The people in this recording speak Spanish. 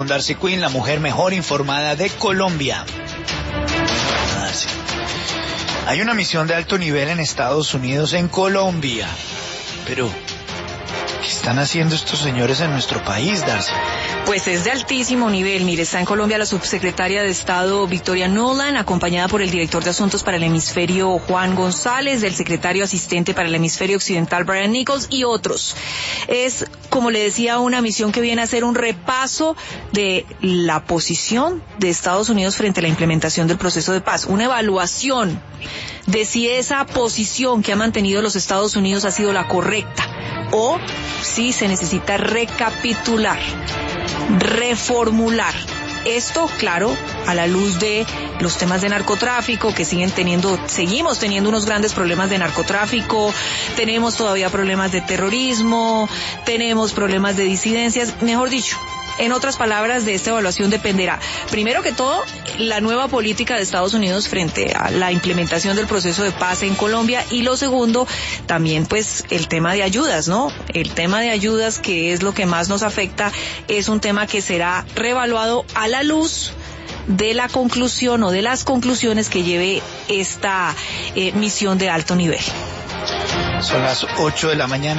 Darcy Quinn, la mujer mejor informada de Colombia. Darcy. Hay una misión de alto nivel en Estados Unidos, en Colombia. Pero, ¿qué están haciendo estos señores en nuestro país, Darcy? Pues es de altísimo nivel. Mire, está en Colombia la subsecretaria de Estado Victoria Nuland, acompañada por el director de Asuntos para el Hemisferio Juan González, del secretario asistente para el Hemisferio Occidental Brian Nichols y otros. Es, como le decía, una misión que viene a hacer un repaso de la posición de Estados Unidos frente a la implementación del proceso de paz, una evaluación de si esa posición que ha mantenido los Estados Unidos ha sido la correcta o si se necesita recapitular, reformular. Esto, claro, a la luz de los temas de narcotráfico, que seguimos teniendo unos grandes problemas de narcotráfico, tenemos todavía problemas de terrorismo, tenemos problemas de disidencias, mejor dicho. En otras palabras, de esta evaluación dependerá, primero que todo, la nueva política de Estados Unidos frente a la implementación del proceso de paz en Colombia, y lo segundo, también pues el tema de ayudas, ¿no? El tema de ayudas, que es lo que más nos afecta, es un tema que será reevaluado a la luz de la conclusión o de las conclusiones que lleve esta misión de alto nivel. Son las 8 de la mañana.